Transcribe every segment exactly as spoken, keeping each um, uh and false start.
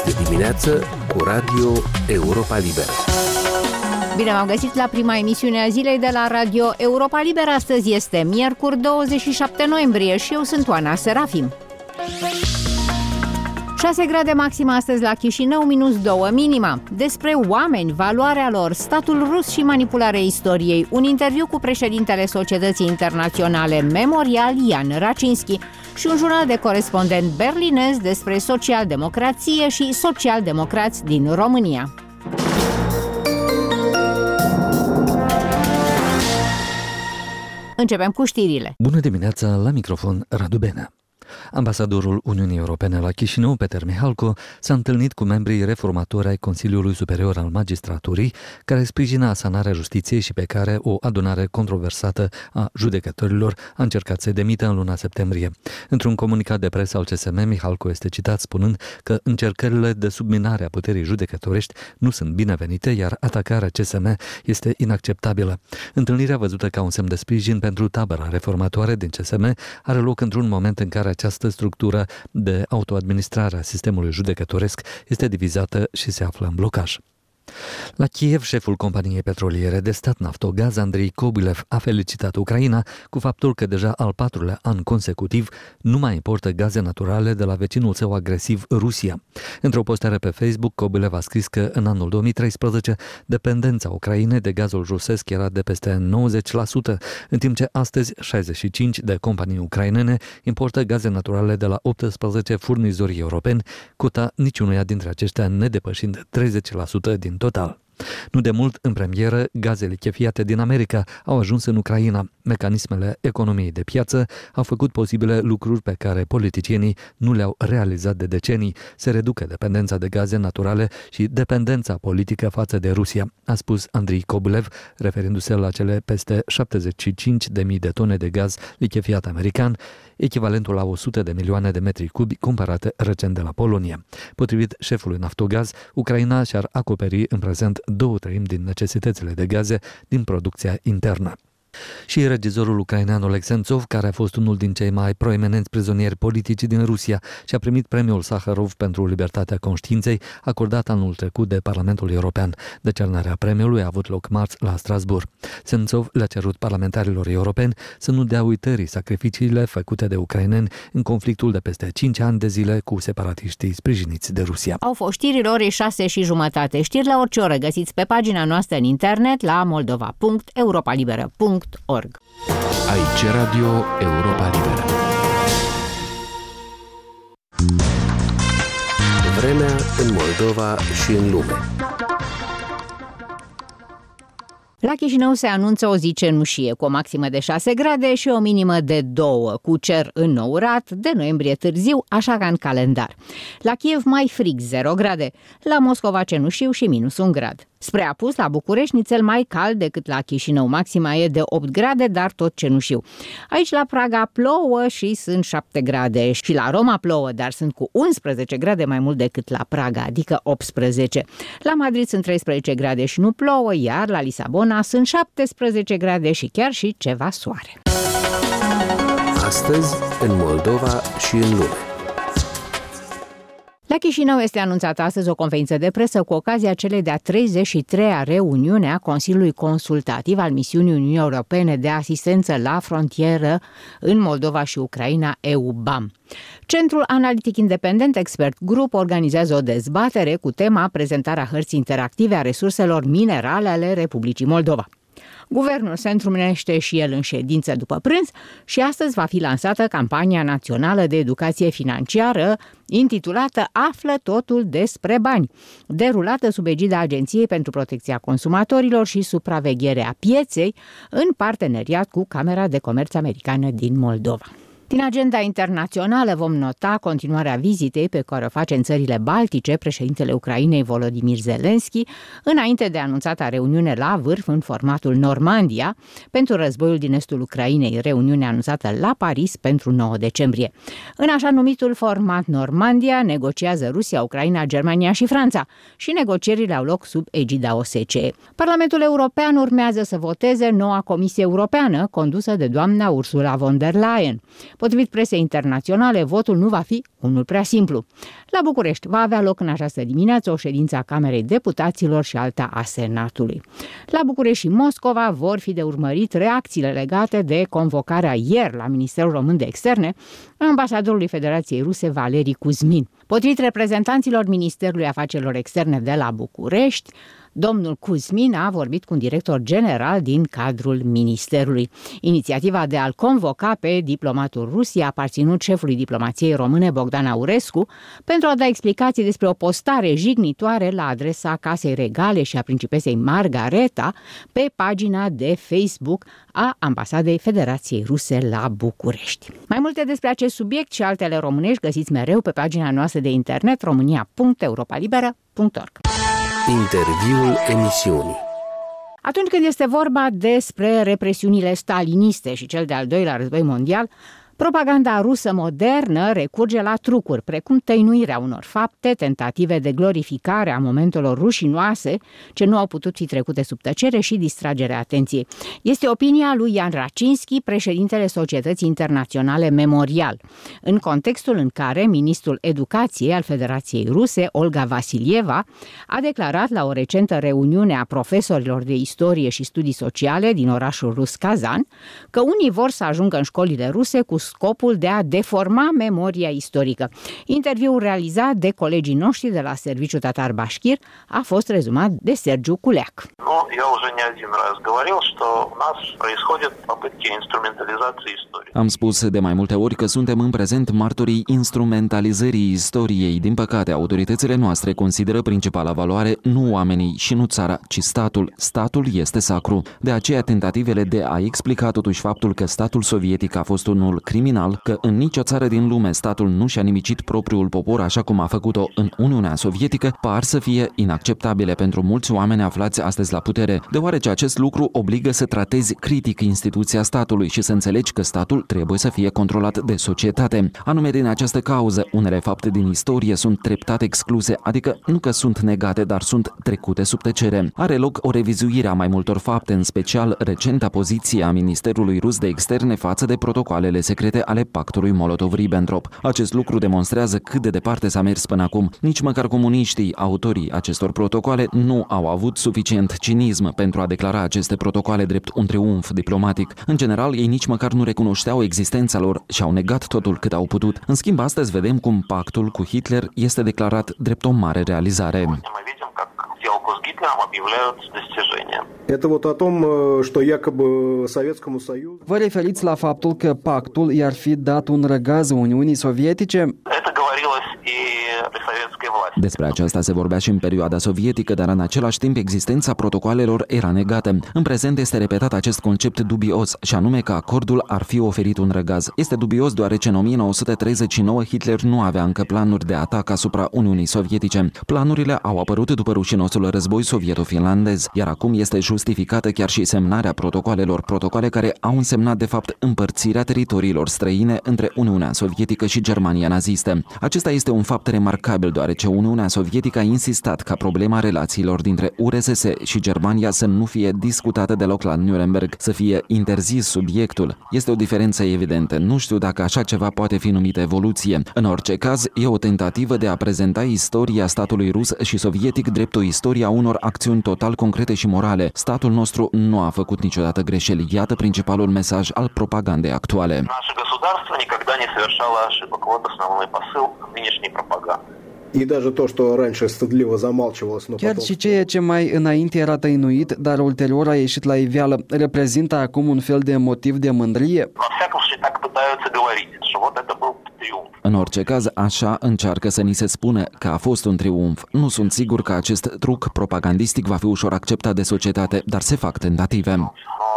de dimineață cu Radio Europa Liberă. Bine v-am găsit la prima emisiune a zilei de la Radio Europa Liberă. Astăzi este miercuri, douăzeci și șapte noiembrie și eu sunt Oana Serafim. șase grade maxima astăzi la Chișinău, minus doi minima. Despre oameni, valoarea lor, statul rus și manipularea istoriei. Un interviu cu președintele Societății Internaționale Memorial, Ian Racinski, și un jurnal de corespondent berlinez despre socialdemocrație și socialdemocrați din România. Începem cu știrile. Bună dimineața, la microfon Radu Benea. Ambasadorul Uniunii Europene la Chișinău, Peter Mihalko, s-a întâlnit cu membrii reformatori ai Consiliului Superior al Magistraturii, care sprijină asanarea justiției și pe care o adunare controversată a judecătorilor a încercat să demită în luna septembrie. Într-un comunicat de presă al C S M, Mihalko este citat spunând că încercările de subminare a puterii judecătorești nu sunt binevenite, iar atacarea C S M este inacceptabilă. Întâlnirea văzută ca un semn de sprijin pentru tabăra reformatoare din C S M are loc într-un moment în care această structură de autoadministrare a sistemului judecătoresc este divizată și se află în blocaj. La Kiev, șeful companiei petroliere de stat Naftogaz, Andrei Kobylev, a felicitat Ucraina cu faptul că deja al patrulea an consecutiv nu mai importă gaze naturale de la vecinul său agresiv, Rusia. Într-o postare pe Facebook, Kobylev a scris că în anul două mii treisprezece dependența Ucrainei de gazul rusesc era de peste nouăzeci la sută, în timp ce astăzi șaizeci și cinci de companii ucrainene importă gaze naturale de la optsprezece furnizori europeni, cota niciunuia dintre aceștia nedepășind treizeci la sută din total. Nu de mult, în premieră, gazele lichefiate din America au ajuns în Ucraina. Mecanismele economiei de piață au făcut posibile lucruri pe care politicienii nu le-au realizat de decenii, se reducă dependența de gaze naturale și dependența politică față de Rusia, a spus Andrei Kobylev, referindu-se la cele peste șaptezeci și cinci de mii de tone de gaz lichefiat american, echivalentul la o sută de milioane de metri cubi, cumpărate recent de la Polonia. Potrivit șefului Naftogaz, Ucraina și-ar acoperi în prezent două treimi din necesitățile de gaze din producția internă. Și regizorul ucrainean Oleg Sentsov, care a fost unul din cei mai proeminenți prizonieri politici din Rusia și a primit premiul Saharov pentru libertatea conștiinței, acordat anul trecut de Parlamentul European. Decernarea premiului a avut loc marți la Strasbourg. Sentsov le-a cerut parlamentarilor europeni să nu dea uitării sacrificiile făcute de ucraineni în conflictul de peste cinci ani de zile cu separatiștii sprijiniți de Rusia. Au fost știrile orei șase și jumătate. Știri la orice oră găsiți pe pagina noastră în internet la moldova punct europalibera punct org. Aici Radio Europa Liberă. Vremea în Moldova și în lume. La Chișinău se anunță o zi cenușie, cu o maximă de șase grade și o minimă de doi, cu cer înnourat de noiembrie târziu, așa ca în calendar. La Kiev mai frig, zero grade, la Moscova cenușiu și minus un grad. Spre apus, la București, nițel mai cald decât la Chișinău, maxima e de opt grade, dar tot cenușiu. Aici la Praga plouă și sunt șapte grade și la Roma plouă, dar sunt cu unsprezece grade mai mult decât la Praga, adică optsprezece. La Madrid sunt treisprezece grade și nu plouă, iar la Lisabona sunt șaptesprezece grade și chiar și ceva soare. Astăzi, în Moldova și în lume. La Chișinău este anunțată astăzi o conferință de presă cu ocazia celei de-a treizeci și treia reuniune a Consiliului Consultativ al Misiunii Uniunii Europene de Asistență la Frontieră în Moldova și Ucraina, E U B A M. Centrul Analitic Independent Expert Group organizează o dezbatere cu tema prezentarea hărții interactive a resurselor minerale ale Republicii Moldova. Guvernul se întrunește și el în ședință după prânz și astăzi va fi lansată campania națională de educație financiară intitulată Află totul despre bani, derulată sub egida Agenției pentru Protecția Consumatorilor și Supravegherea Pieței în parteneriat cu Camera de Comerț Americană din Moldova. Din agenda internațională vom nota continuarea vizitei pe care o face în țările Baltice președintele Ucrainei Volodymyr Zelensky, înainte de anunțata reuniune la vârf în formatul Normandia pentru războiul din estul Ucrainei, reuniune anunțată la Paris pentru nouă decembrie. În așa numitul format Normandia negociază Rusia, Ucraina, Germania și Franța și negocierile au loc sub egida O S C E. Parlamentul European urmează să voteze noua Comisie Europeană condusă de doamna Ursula von der Leyen. Potrivit presei internaționale, votul nu va fi unul prea simplu. La București va avea loc în această dimineață o ședință a Camerei Deputaților și alta a Senatului. La București și Moscova vor fi de urmărit reacțiile legate de convocarea ieri la Ministerul Român de Externe a ambasadorului Federației Ruse Valeri Kuzmin. Potrivit reprezentanților Ministerului Afacerilor Externe de la București, domnul Kuzmin a vorbit cu un director general din cadrul ministerului. Inițiativa de a-l convoca pe diplomatul Rusiei a aparținut șefului diplomației române Bogdan Aurescu pentru a da explicații despre o postare jignitoare la adresa Casei Regale și a principesei Margareta pe pagina de Facebook a Ambasadei Federației Ruse la București. Mai multe despre acest subiect și altele românești găsiți mereu pe pagina noastră de internet românia punct europa liberă punct org. Interviul emisiunii. Atunci când este vorba despre represiunile staliniste și cel de-al doilea război mondial, propaganda rusă modernă recurge la trucuri, precum tăinuirea unor fapte, tentative de glorificare a momentelor rușinoase ce nu au putut fi trecute sub tăcere și distragerea atenției. Este opinia lui Ian Racinski, președintele Societății Internaționale Memorial, în contextul în care ministrul Educației al Federației Ruse, Olga Vasilieva, a declarat la o recentă reuniune a profesorilor de istorie și studii sociale din orașul rus Kazan că unii vor să ajungă în școlile ruse cu scopul de a deforma memoria istorică. Interviul realizat de colegii noștri de la Serviciul Tatar Bashkir a fost rezumat de Sergiu Culeac. Am spus de mai multe ori că suntem în prezent martorii instrumentalizării istoriei. Din păcate, autoritățile noastre consideră principala valoare nu oamenii și nu țara, ci statul. Statul este sacru. De aceea, tentativele de a explica totuși faptul că statul sovietic a fost unul criminal, că în nicio țară din lume statul nu și-a nimicit propriul popor așa cum a făcut-o în Uniunea Sovietică, par să fie inacceptabile pentru mulți oameni aflați astăzi la putere, deoarece acest lucru obligă să tratezi critic instituția statului și să înțelegi că statul trebuie să fie controlat de societate. Anume din această cauză, unele fapte din istorie sunt treptat excluse, adică nu că sunt negate, dar sunt trecute sub tăcere. Are loc o revizuire a mai multor fapte, în special recenta poziție a Ministerului Rus de Externe față de protocoalele secrete ale pactului Molotov-Ribbentrop. Acest lucru demonstrează cât de departe s-a mers până acum. Nici măcar comuniștii, autorii acestor protocoale, nu au avut suficient cinism pentru a declara aceste protocoale drept un triumf diplomatic. În general, ei nici măcar nu recunoșteau existența lor și au negat totul cât au putut. În schimb, astăzi vedem cum pactul cu Hitler este declarat drept o mare realizare. Vă referiți la faptul că pactul i-ar fi dat un răgaz Uniunii Sovietice? Despre aceasta se vorbea și în perioada sovietică, dar în același timp existența protocoalelor era negată. În prezent este repetat acest concept dubios, și anume că acordul ar fi oferit un răgaz. Este dubios deoarece în o mie nouă sute treizeci și nouă Hitler nu avea încă planuri de atac asupra Uniunii Sovietice. Planurile au apărut după rușinosul război sovieto-finlandez, iar acum este justificată chiar și semnarea protocoalelor, protocoale care au însemnat de fapt împărțirea teritoriilor străine între Uniunea Sovietică și Germania nazistă. Acesta este un fapt remarcabil, deoarece Uniunea Sovietică a insistat ca problema relațiilor dintre U R S S și Germania să nu fie discutată deloc la Nuremberg, să fie interzis subiectul. Este o diferență evidentă. Nu știu dacă așa ceva poate fi numit evoluție. În orice caz, e o tentativă de a prezenta istoria statului rus și sovietic drept o istorie a unor acțiuni total concrete și morale. Statul nostru nu a făcut niciodată greșeli. Iată principalul mesaj al propagandei actuale. Chiar și ceea ce mai înainte era tăinuit, dar ulterior a ieșit la iveală, reprezintă acum un fel de motiv de mândrie? În orice caz, așa încearcă să ni se spună că a fost un triumf. Nu sunt sigur că acest truc propagandistic va fi ușor acceptat de societate, dar se fac tentative.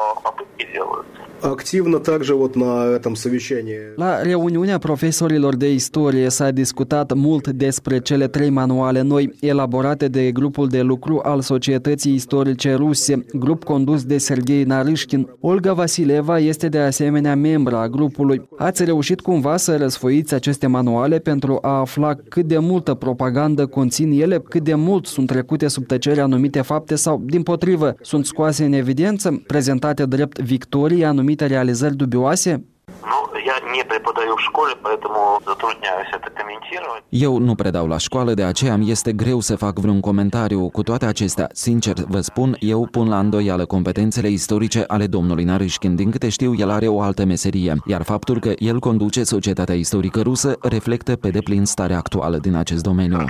Activă также вот на этом совещании. La reuniunea profesorilor de istorie s-a discutat mult despre cele trei manuale noi elaborate de grupul de lucru al Societății Istorice Ruse, grup condus de Serghei Narishkin. Olga Vasilieva este de asemenea membra a grupului. Ați reușit cumva să răsfoiți aceste manuale pentru a afla cât de multă propagandă conțin ele, cât de mult sunt trecute sub tăcere anumite fapte sau, dimpotrivă, sunt scoase în evidență, prezentate drept victorii anumite realizări dubioase? Eu nu predau la școală, de aceea îmi este greu să fac vreun comentariu. Cu toate acestea, sincer vă spun, eu pun la îndoială competențele istorice ale domnului Naryshkin. Din câte știu, el are o altă meserie, iar faptul că el conduce societatea istorică rusă reflectă pe deplin starea actuală din acest domeniu.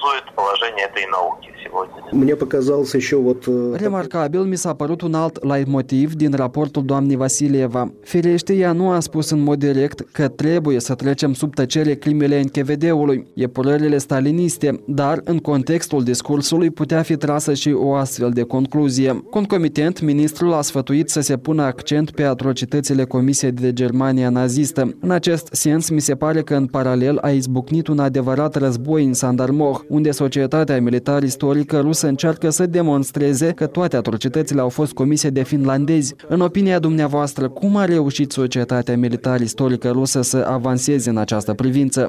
Remarcabil mi s-a părut un alt leitmotiv din raportul doamnei Vasilieva. Firește, ea nu a spus în mod direct că trebuie să trecem sub tăcere crimele N K V D-ului, epurările staliniste, dar în contextul discursului putea fi trasă și o astfel de concluzie. Concomitent, ministrul a sfătuit să se pună accent pe atrocitățile comise de Germania nazistă. În acest sens, mi se pare că în paralel a izbucnit un adevărat război în Sandarmoh, unde societatea militar-istorică rusă încearcă să demonstreze că toate atrocitățile au fost comise de finlandezi. În opinia dumneavoastră, cum a reușit societatea militar-istorică rusă să avanseze în această privință?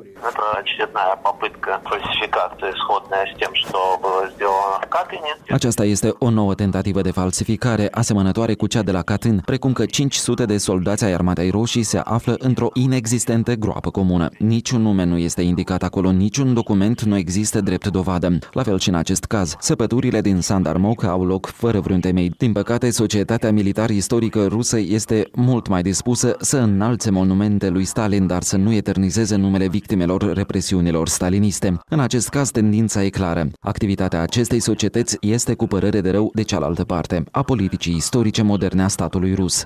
Aceasta este o nouă tentativă de falsificare asemănătoare cu cea de la Katyn, precum că cinci sute de soldați ai Armatei Roșii se află într-o inexistentă groapă comună. Niciun nume nu este indicat acolo, niciun document nu există drept dovadă. La fel și în acest caz, săpăturile din Sandarmoh au loc fără vreun temei. Din păcate, societatea militar-istorică rusă este mult mai dispusă să înalțe monumente lui Stalin, dar să nu eternizeze numele victimelor represiunilor staliniste. În acest caz, tendința e clară. Activitatea acestei societăți este cu părere de rău de cealaltă parte, a politicii istorice moderne a statului rus.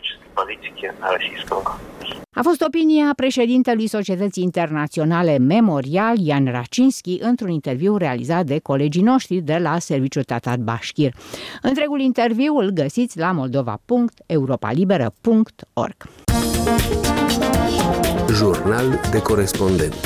A fost opinia președintelui Societății Internaționale Memorial, Ian Racinski, într-un interviu realizat de colegii noștri de la Serviciul Tatar Bashkir. Întregul interviu îl găsiți la moldova punct europalibera punct org. Jurnal de corespondent.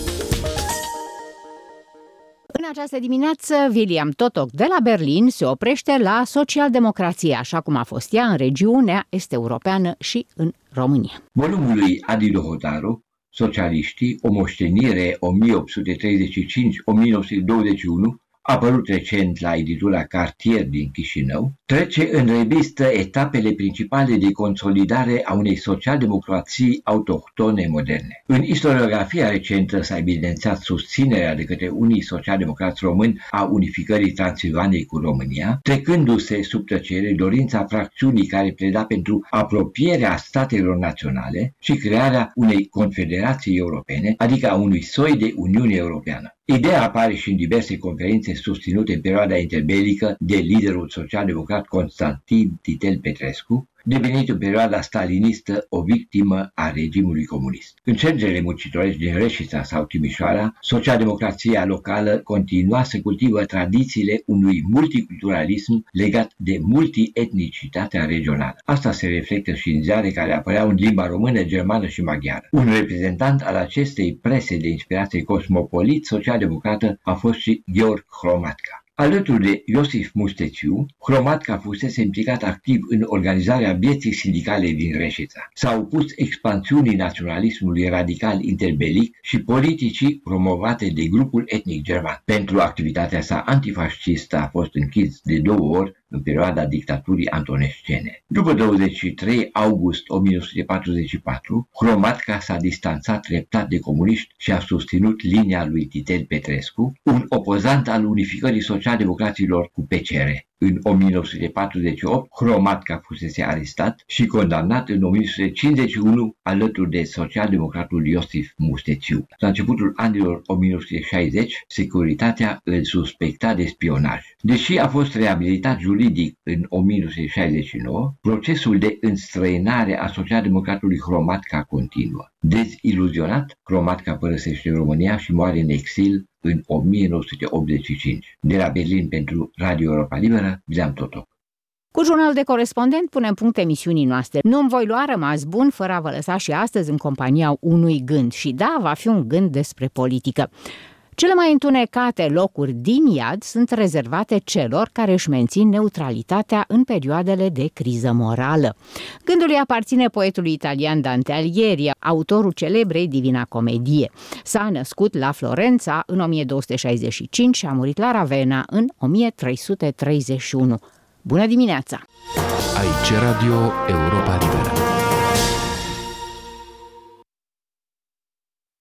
În această dimineață, William Totok de la Berlin se oprește la socialdemocrație, așa cum a fost ea în regiunea est-europeană și în România. Volumul lui Adi Dohodaru, Socialiștii, o moștenire o mie opt sute treizeci și cinci - o mie nouă sute douăzeci și unu, apărut recent la editura Cartier din Chișinău, trece în revistă etapele principale de consolidare a unei socialdemocrații autohtone moderne. În istoriografia recentă s-a evidențiat susținerea de către unii socialdemocrați români a unificării Transilvaniei cu România, trecându-se sub tăcere dorința fracțiunii care pleda pentru apropierea statelor naționale și crearea unei confederații europene, adică a unui soi de Uniune Europeană. Ideea apare și în diverse conferințe susținute în perioada interbelică de liderul social-democrat Constantin Titel Petrescu, devenit în perioada stalinistă o victimă a regimului comunist. În centrele muncitorești din Reșița sau Timișoara, socialdemocrația locală continua să cultivă tradițiile unui multiculturalism legat de multietnicitatea regională. Asta se reflectă și în ziare care apăreau în limba română, germană și maghiară. Un reprezentant al acestei prese de inspirație cosmopolit social-democrată a fost și Gheorghe Hromadka. Alături de Iosif Mustețiu, Hromadka fusese implicat activ în organizarea vieții sindicale din Reșița. S-a opus expansiunii naționalismului radical interbelic și politicii promovate de grupul etnic german. Pentru activitatea sa antifascistă a fost închis de două ori în perioada dictaturii antonescene. După douăzeci și trei august o mie nouă sute patruzeci și patru, Hromadka s-a distanțat treptat de comuniști și a susținut linia lui Titel Petrescu, un opozant al unificării social-democraților cu P C R. În o mie nouă sute patruzeci și opt, Hromadka fusese arestat și condamnat în o mie nouă sute cincizeci și unu alături de social-democratul Iosif Mustețiu. La începutul anilor o mie nouă sute șaizeci, securitatea îl suspecta de spionaj. Deși a fost reabilitat juridic în o mie nouă sute șaizeci și nouă, procesul de înstrăinare a social-democratului Hromadka continuă. Deziluzionat, Hromadka părăsește România și moare în exil în o mie nouă sute optzeci și cinci. De la Berlin pentru Radio Europa Liberă, William Totok. Cu jurnalul de corespondent punem punct emisiunii noastre. Nu-mi voi lua rămas bun fără a vă lăsa și astăzi în compania unui gând. Și da, va fi un gând despre politică. Cele mai întunecate locuri din iad sunt rezervate celor care își mențin neutralitatea în perioadele de criză morală. Gândul îi aparține poetului italian Dante Alighieri, autorul celebrei Divina Comedie. S-a născut la Florența în o mie două sute șaizeci și cinci și a murit la Ravenna în o mie trei sute treizeci și unu. Bună dimineața! Aici Radio Europa Liberă.